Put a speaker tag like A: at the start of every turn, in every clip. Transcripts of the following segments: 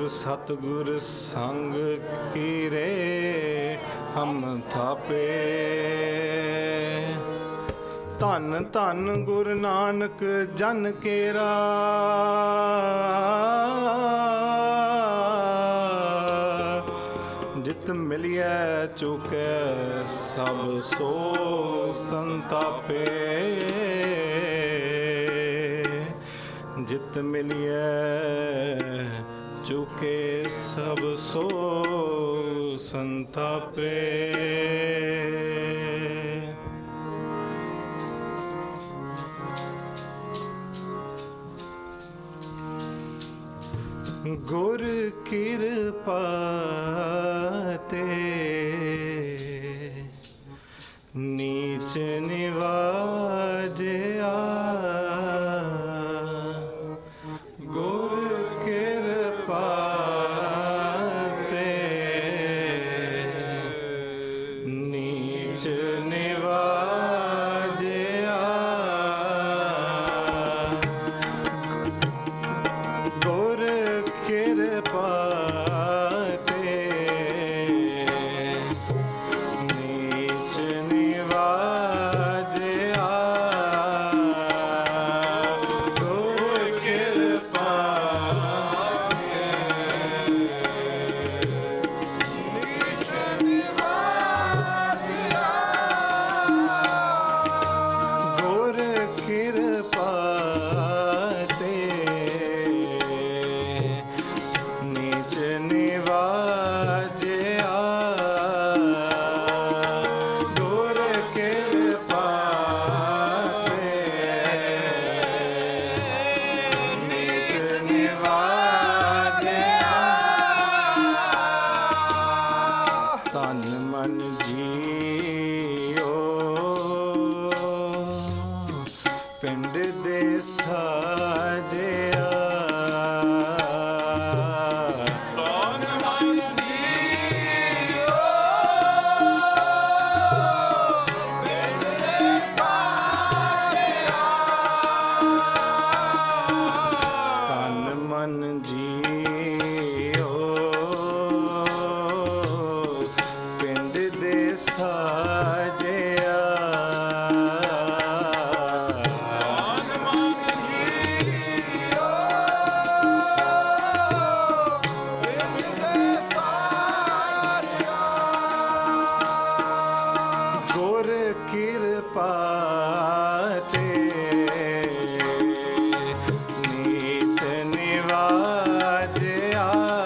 A: गुर सतगुर संग कीरे हम थापे। धन धन गुरु नानक जन केरा, जित मिलिए चुके सब सो संतापे। जित मिलिए चुके सब सो संतापे। गुर कृपा ते नीच निवाजया। गुर कृपा ते नीच निवाजया। गुर कृपा ते नीच निवाजया। गुर कृपा ते नीच निवाजया। गुर कृपा ते नीच निवाजया। गुर कृपा ते नीच निवाजया। तन मन जीओ पिंड दे साजया। तन मन जीओ पिंड दे साजया। गुर कृपा ते नीच निवाजया।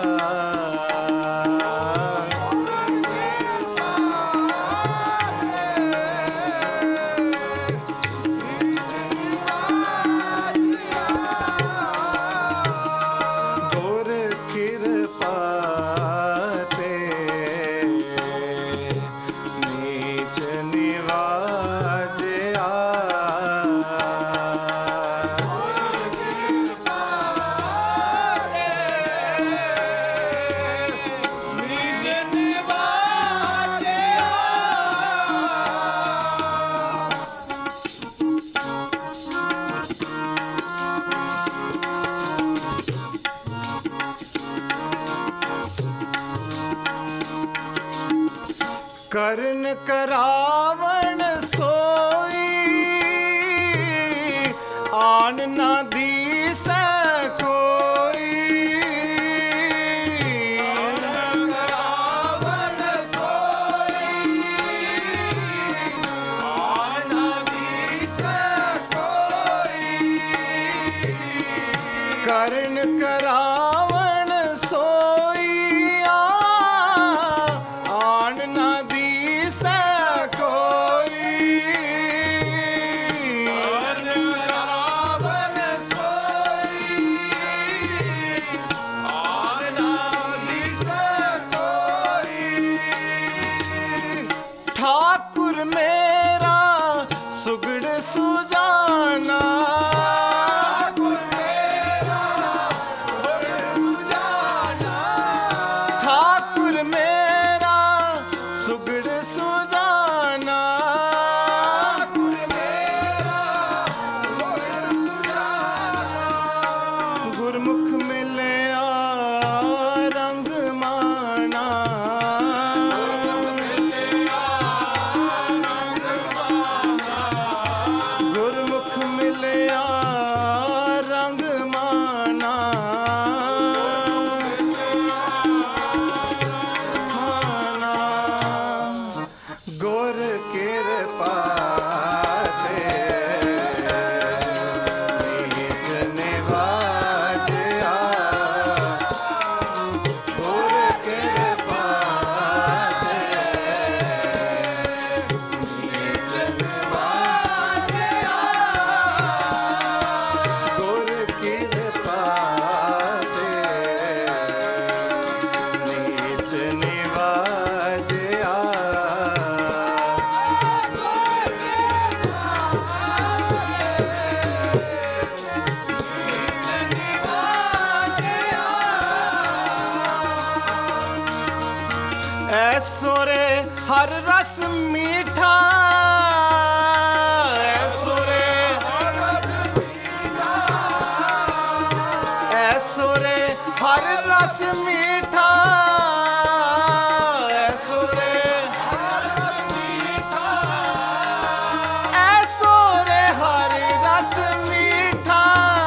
A: गुर कृपा ते नीच निवाजया। नीच निवाजया। करन करावण सोई, आन ना दीसै कोई। करन करावण सोई, आन ना दीसै कोई। करन करावण सोई, आन ना दीसै कोई। करन करावण सोई, आन ना दीसै कोई। ठाकुर मेरा सुगड़ सुजाना। ठाकुर मेरा सुगड़ सुजाना। गुरमुख मिलया हर रस मीठा ऐसो रे हर रस मीठा ऐसो रे हर रस मीठा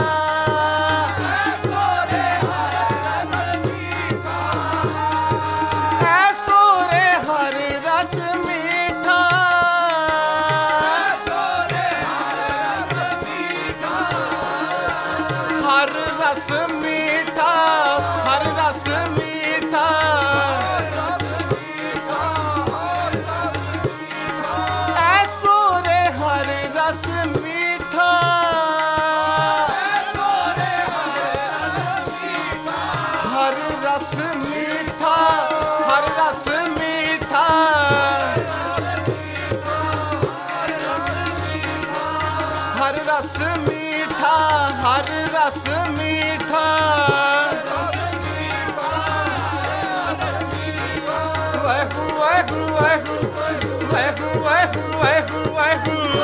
A: रस मीठा हर रस मीठा वाहेगुरु वाहेगुरु वाहेगुरु वाहेगुरु वाहेगुरु वाहेगुरु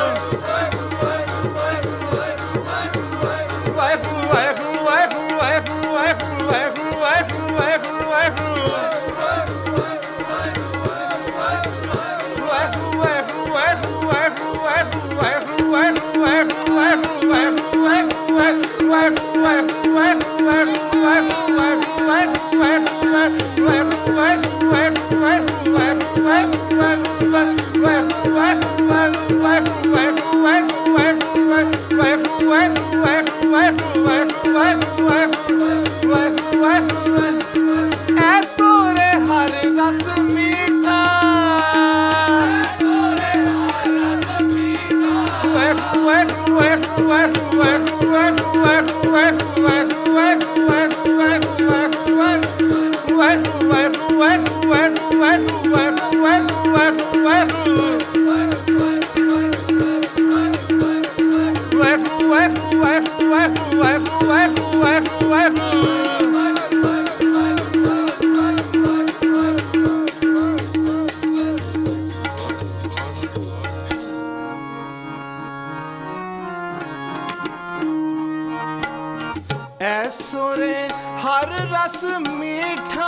A: ऐसो रे हर रस मीठा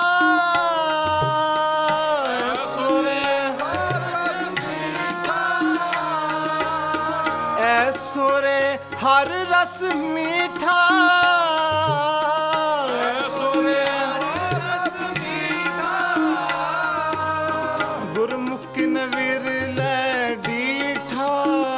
A: ऐसो रे हर रस मीठा ऐसो रे गुरमुख न विरलै डीठा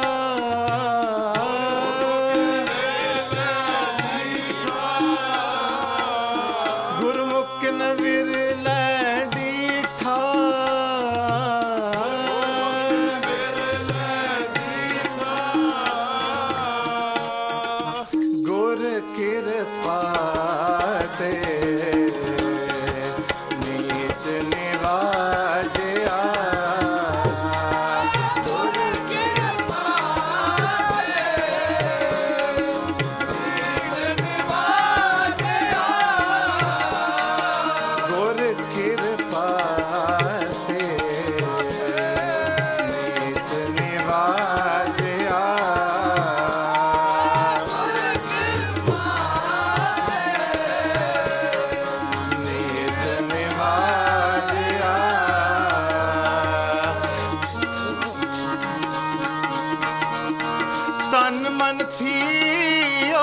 A: तन मन थियो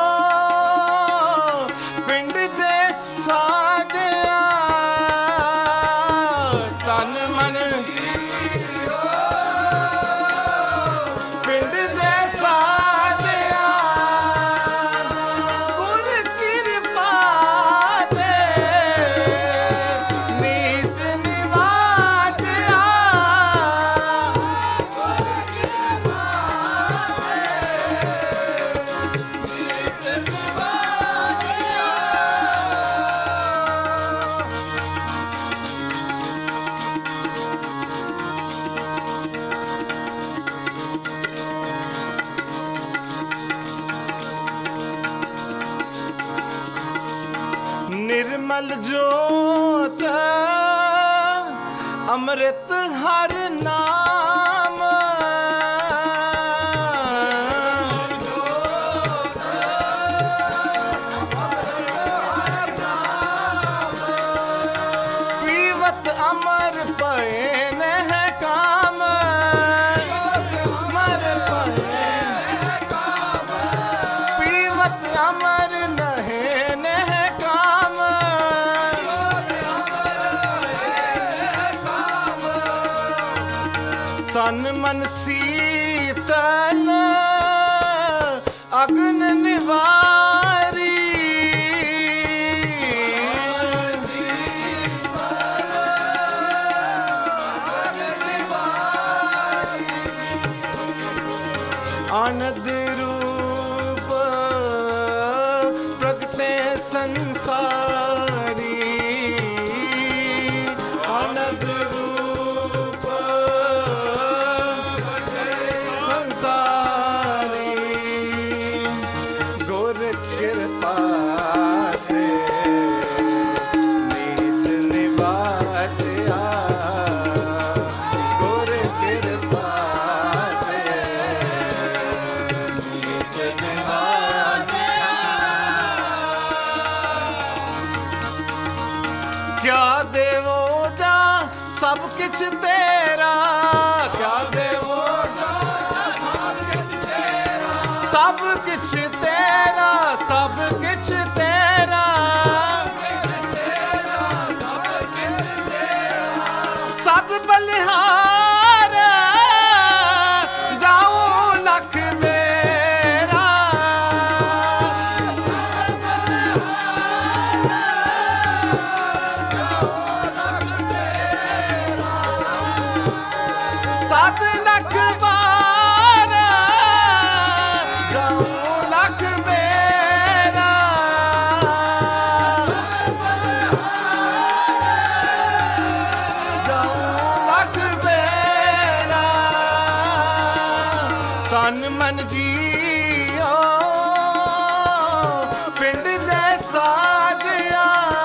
A: पिंड दे साजया तन मन पिंड दे साजया गुर कृपा दे नीच निवाजया निर्मल जोत ਅੰਮ੍ਰਿਤ ਹਰ ਨਾਮ ਪੀਵਤ ਅਮਰ ਪਏ ਨਹਿ ਕਾਮ ਮਰ ਪਏ ਪੀਵਤ ਅਮਰ ਨਹਿ ਨਹਿ ਕਾਮ ਤਨ ਮਨ ਸੀਤਲ ਅਗਨ ਨਿਵਾਰੀ ਆਨੰਦ ਰੂਪ ਪ੍ਰਗਟੇ ਸੰਸਾਰੀ ਆਨੰਦ ਰੂਪ ਸੰਸਾਰੀ ਗੁਰ ਕਿਰਪਾ ਤੇ ਨੀਚ ਨਿਵਾਜਿਆ ਗੁਰ ਕਿਰਪਾ ਤੇ ਨੀਚ ਨਿਵਾਜਿਆ ਕਿਆ ਦੇਵੋ ਜਾ ਸਭ ਕਿਛ ਤੇਰਾ ਕਿਆ ਦੇਵੋ ਸਭ ਕਿਛ ਤੇਰਾ ਸਭ ਕਿਛ ਤੇਰਾ ਸਭ ਬਲਿਹਾਰ ਜਾਉ ਲਖ ਮੇਰਾ ਸਤ ਲਖ ਬਾਰ ਜਾਉ ਲਖ ਮੇਰਾ ਜਾਉ ਲਖ ਮੇਰਾ ਤਨ ਮਨ ਜੀਓ ਪਿੰਡ ਦੇ ਸਾਜਿਆ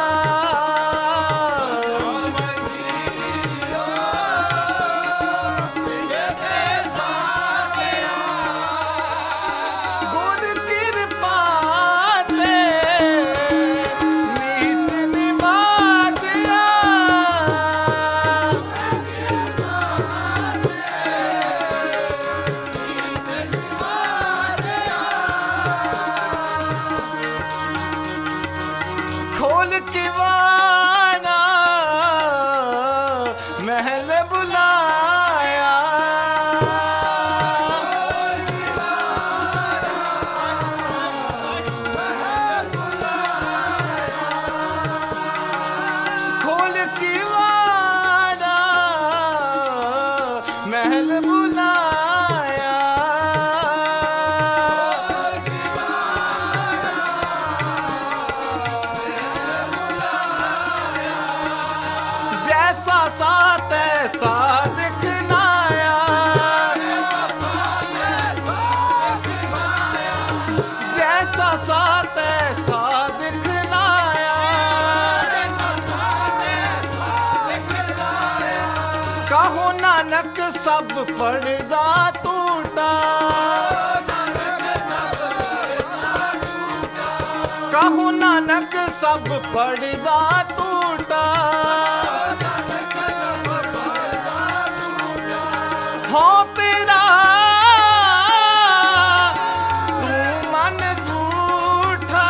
A: ਗੁਰ ਕਿਰਪਾ ਤੇ ਨੀਚ ਨਿਵਾਜਿਆ ਖੋਲ ਕਿਵਾਨਾ ਮਹਿਲ ਬੁਲਾਇਆ ਖੋਲ ਕਿਵਾਨਾ ਮਹਿਲ ਬੁਲਾਇਆ जैसा सा तैसा दिखलाया जैसा सा तैसा दिखलाया कहो नानक सब पर्दा टूटा कहो नानक सब पर्दा टूटा हो तेरा तू मन झूठा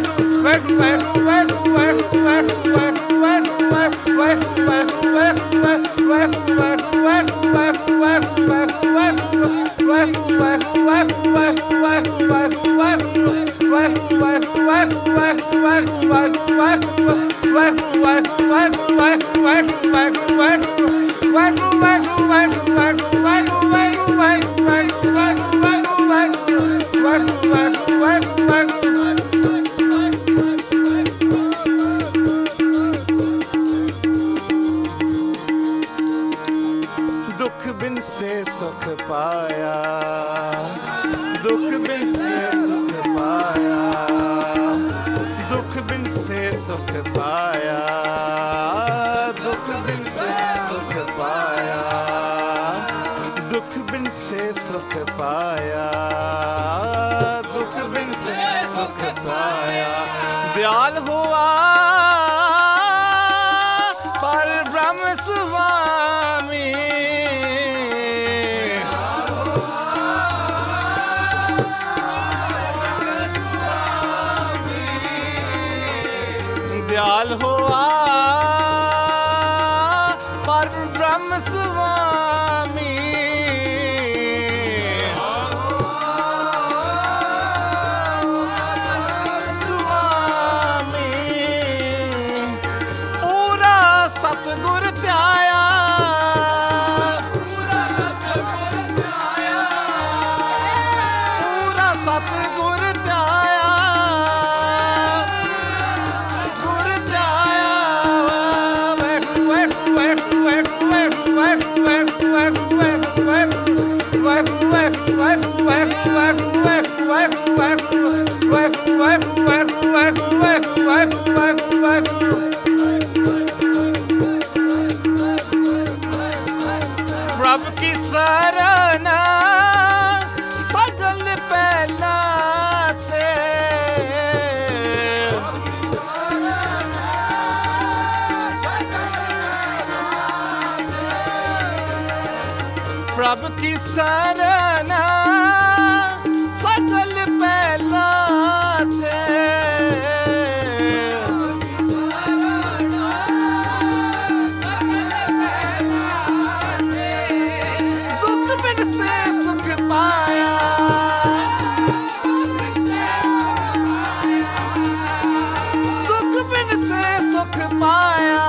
A: Wait. दुख बिन से सुख पाया, दुख बिन से सुख पाया, दुख बिन से सुख पाया, दुख बिन से सुख पाया, दुख बिन से सुख पाया, दुख बिन से सुख पाया। दयाल हुआ पर ब्रह्म स्वामी, दयाल हुआ पर ब्रह्म स्वामी, स्वामी पूरा सतगुर त्याया, पूरा सतगुर त्याया, प्रभु की शरण सगल पहला से, प्रभु की शरण सगल पहला से, दुख बिन से सुख पाया, दुख बिन से सुख पाया,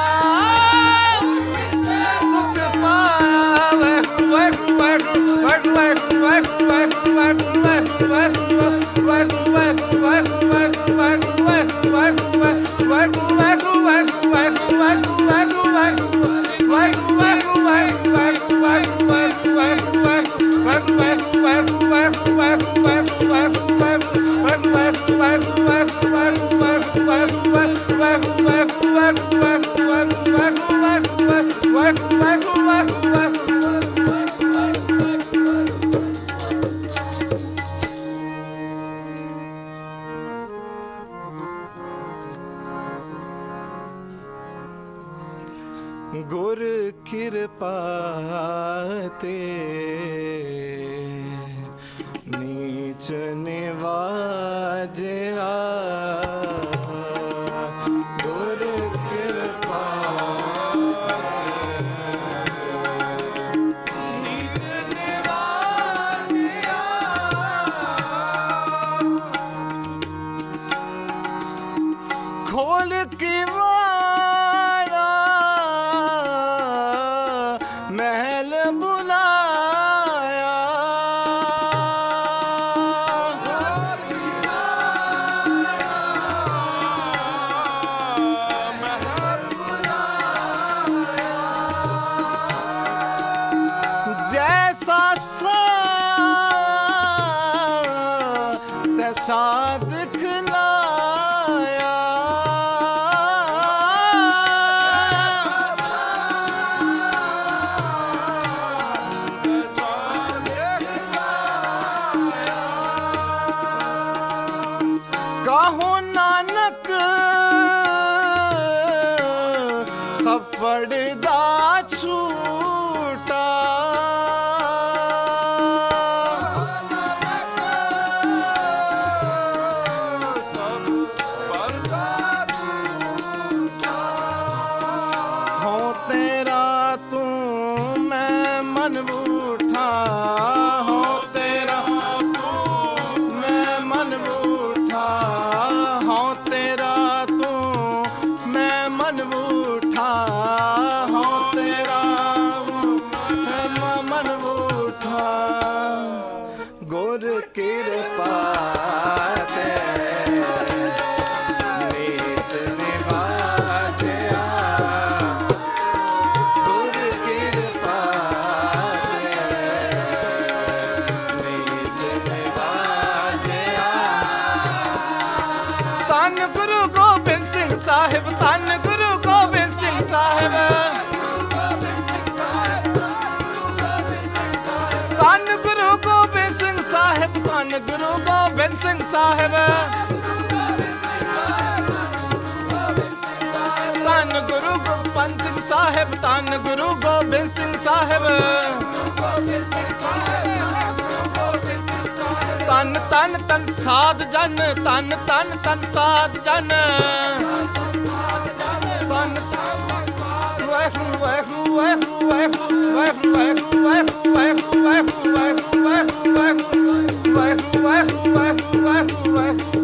A: सुख गुर कृपा ते नीच निवाजा, गुर कृपा नीच निवाजा, खोल के महल बुलाया, महल बुलाया, जैसा सा तैसा दिखलाया, कहो नानक सब पर्दा छूटा, हो तेरा ਧੰਨ ਗੁਰੂ ਗੋਬਿੰਦ ਸਿੰਘ ਸਾਹਿਬ, ਧੰਨ ਗੁਰੂ ਗੋਬਿੰਦ ਸਿੰਘ ਸਾਹਿਬ, ਧੰਨ ਗੁਰੂ ਗੋਬਿੰਦ ਸਿੰਘ ਸਾਹਿਬ, ਧੰਨ ਗੁਰੂ ਗੋਬਿੰਦ ਸਿੰਘ ਸਾਹਿਬ, ਧੰਨ ਗੁਰੂ ਗੋਬਿੰਦ ਸਿੰਘ ਸਾਹਿਬ, ਧੰਨ ਗੁਰੂ ਗੋਬਿੰਦ ਸਿੰਘ ਸਾਹਿਬ, ਧੰਨ ਧੰਨ ਧੰਨ ਸਾਧ ਜਨ, ਧੰਨ ਧੰਨ ਧੰਨ ਸਾਧ ਜਨ, ਧੰਨ ਵਾਹਿਗੁਰੂ ਵਾਹਿਗੁਰੂ ਵਾਹਿਗੁਰੂ ਵਾਹਿਗੁਰੂ ਵਾਹਿਗੁਰੂ ਵਾਹਿਗੁਰੂ ਵਾਹਿਗੁਰੂ ਵਾਹਿਗੁਰੂ ਵਾਹਿਗੁਰੂ ਵਾਹਿਗੁਰੂ ਵਾਹਿਗੁਰੂ ਵਾਹਿਗੁਰੂ ਵਾਹਿਗੁਰੂ ਵਾਹਿਗੁਰੂ ਵਾਹਿਗੁਰੂ ਵਾਹਿਗੁਰੂ